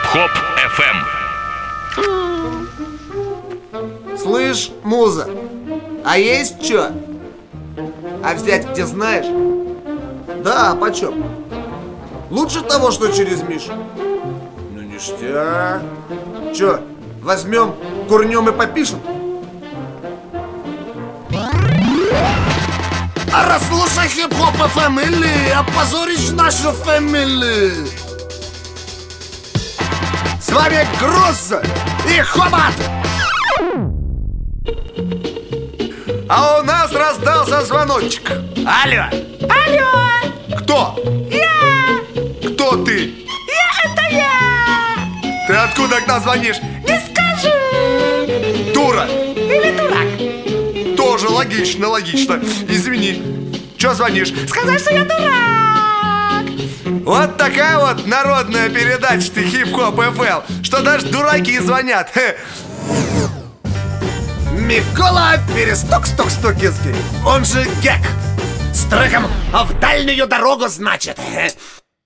Хип-хоп FM. Слышь, муза, а есть чё? А взять где знаешь? Да, почем? Лучше того, что через Мишу. Ну ништяк. Чё, возьмем, курнем и попишем? А расслушай хип-хоп фэмили, опозоришь нашу фэмили. С вами Груз и Хобот. А у нас раздался звоночек. Алло. Алло! Кто? Я! Кто ты? Это я! Ты откуда к нам звонишь? Не скажу! Дура! Или дурак? Тоже логично, логично. Извини. Чё звонишь? Сказать, что я дурак! Вот такая вот народная передача ты, Хип-хоп FM, что даже дураки звонят. Микола Перестук-стук-стукинский, он же Гек, с треком «В дальнюю дорогу», значит.